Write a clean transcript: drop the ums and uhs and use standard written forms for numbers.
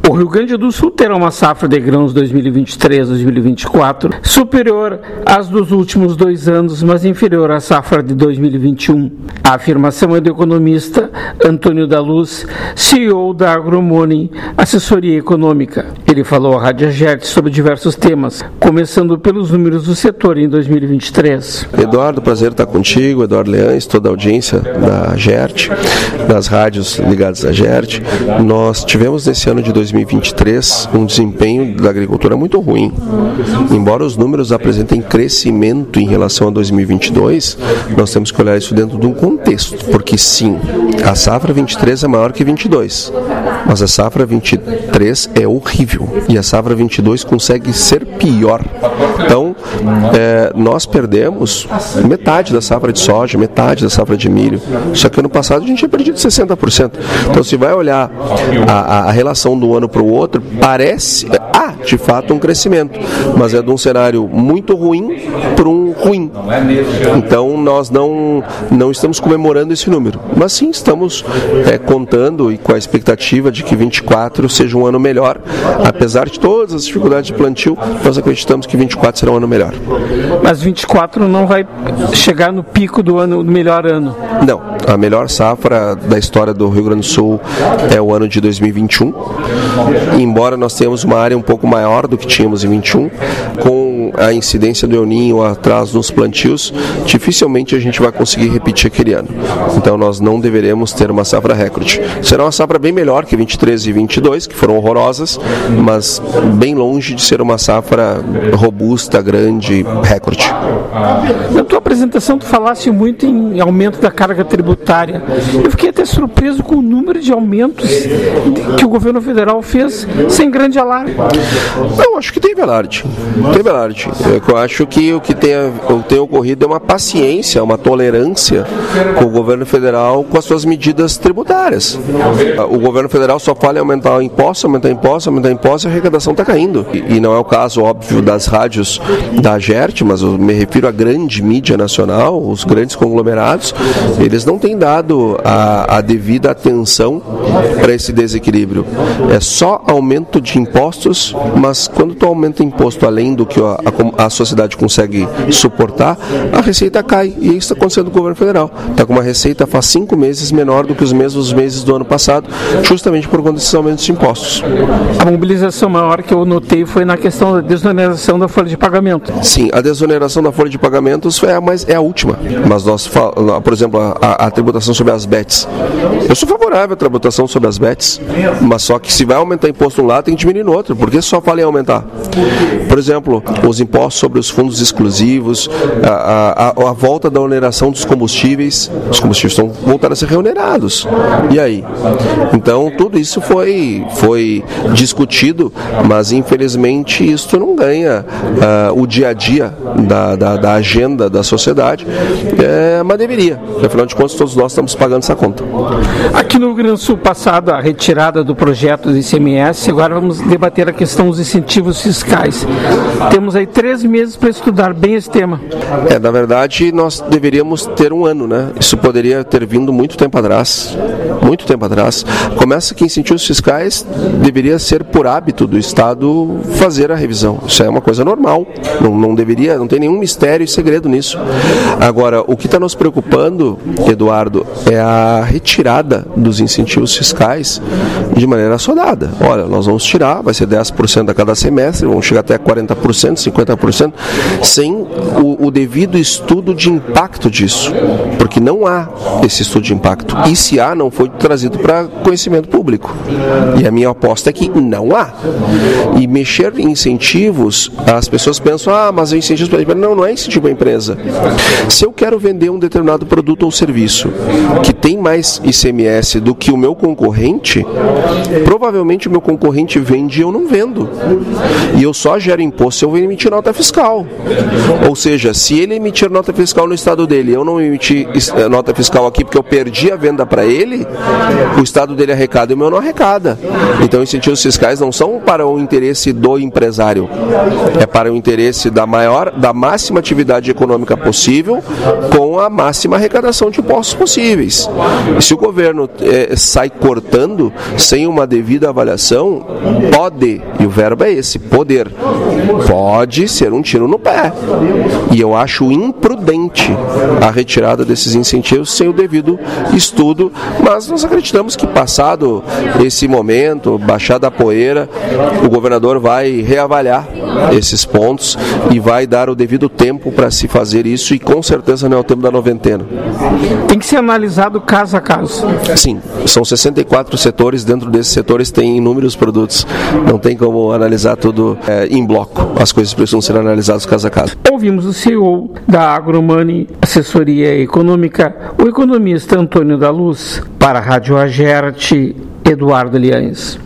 O Rio Grande do Sul terá uma safra de grãos 2023-2024 superior às dos últimos 2 anos, mas inferior à safra de 2021. A afirmação é do economista Antônio da Luz, CEO da Agromoney, assessoria econômica. Ele falou à Rádio Agerte sobre diversos temas, começando pelos números do setor em 2023. Eduardo, prazer estar contigo, Eduardo Leães, toda a audiência da Agerte, das rádios ligadas à Agerte. Nós tivemos nesse ano de 2023 um desempenho da agricultura muito ruim. Embora os números apresentem crescimento em relação a 2022, nós temos que olhar isso dentro de um contexto, porque sim, a safra 23 é maior que 22, mas a safra 23 é horrível e a safra 22 consegue ser pior. Então, nós perdemos metade da safra de soja, metade da safra de milho, só que ano passado a gente tinha perdido 60%. Então, se vai olhar a relação do ano para o outro, parece, de fato, um crescimento, mas é de um cenário muito ruim para um ruim. Então, nós não estamos comemorando esse número, mas sim estamos contando e com a expectativa de que 24 seja um ano melhor. Apesar de todas as dificuldades de plantio, nós acreditamos que 24 será um ano melhor. Mas 24 não vai chegar no pico do melhor ano? Não, a melhor safra da história do Rio Grande do Sul é o ano de 2021, embora nós tenhamos uma área um pouco maior do que tínhamos em 21, com a incidência do El Niño atrás nos plantios, dificilmente a gente vai conseguir repetir aquele ano. Então nós não deveremos ter uma safra recorde. Será uma safra bem melhor que 23 e 22, que foram horrorosas, mas bem longe de ser uma safra robusta, grande, recorde. Na tua apresentação tu falasse muito em aumento da carga tributária. Eu fiquei até surpreso com o número de aumentos que o governo federal fez sem grande alarde. Eu acho que tem velarde. Eu acho que o que tem ocorrido é uma paciência, uma tolerância com o governo federal com as suas medidas tributárias. O governo federal só fala em aumentar imposto e a arrecadação está caindo. E não é o caso, óbvio, das rádios da Agerte, mas eu me refiro à grande mídia nacional, os grandes conglomerados, eles não têm dado a devida atenção para esse desequilíbrio. É só aumento de impostos, mas quando tu aumenta imposto além do que a sociedade consegue suportar, a receita cai. E isso está acontecendo no governo federal. Está com uma receita faz 5 meses menor do que os mesmos meses do ano passado, justamente por conta desses aumentos de impostos. A mobilização maior que eu notei foi na questão da desoneração da folha de pagamento. Sim, a desoneração da folha de pagamentos é a última. Mas nós, por exemplo, a tributação sobre as bets. Eu sou favorável à tributação sobre as bets, mas só que se vai aumentar imposto um lado, tem que diminuir no outro. Por que só fala em aumentar? Por exemplo, os impostos sobre os fundos exclusivos, a volta da oneração dos combustíveis. Os combustíveis estão voltando a ser reonerados. E aí? Então, tudo isso foi discutido, mas infelizmente isso não ganha o dia a dia da agenda da sociedade, mas deveria. Afinal de contas, todos nós estamos pagando essa conta. Aqui no Rio Grande do Sul, passada a retirada do projeto do ICMS, agora vamos debater a questão dos incentivos fiscais. Temos aí 3 meses para estudar bem esse tema. Na verdade, nós deveríamos ter um ano, né? Isso poderia ter vindo muito tempo atrás. Começa que incentivos fiscais deveria ser por hábito do Estado fazer a revisão. Isso é uma coisa normal. Não tem nenhum mistério e segredo nisso. Agora, o que está nos preocupando, Eduardo, é a retirada dos incentivos fiscais de maneira assodada. Olha, nós vamos tirar, vai ser 10% a cada semestre, vamos chegar até 40%, 50%, sem o devido estudo de impacto disso, porque não há esse estudo de impacto. E se há, não foi trazido para conhecimento público. E a minha aposta é que não há. E mexer em incentivos, as pessoas pensam, mas é incentivo para a empresa. Não é incentivo para a empresa. Se eu quero vender um determinado produto ou serviço que tem mais ICMS do que o meu concorrente, provavelmente o meu concorrente vende e eu não vendo. E eu só gero imposto se eu emitir emitir nota fiscal. Ou seja, se ele emitir nota fiscal no estado dele, eu não emiti nota fiscal aqui porque eu perdi a venda para ele, o estado dele arrecada e o meu não arrecada. Então, incentivos fiscais não são para o interesse do empresário, é para o interesse da máxima atividade econômica possível com a máxima arrecadação de impostos possíveis. E se o governo sai cortando sem uma devida avaliação, pode, e o verbo é esse, poder, pode ser um tiro no pé. E eu acho imprudente a retirada desses incentivos sem o devido estudo, mas nós acreditamos que passado esse momento, baixada a poeira, o governador vai reavaliar esses pontos e vai dar o devido tempo para se fazer isso, e com certeza não é o tempo da noventena. Tem que ser analisado caso a caso. Sim, são 64 setores, dentro desses setores tem inúmeros produtos, não tem como analisar tudo em bloco, as coisas precisam ser analisadas caso a caso. Ouvimos o CEO da AgroMoney Assessoria Econômica, o economista Antônio da Luz, para a Rádio Agerte, Eduardo Liães.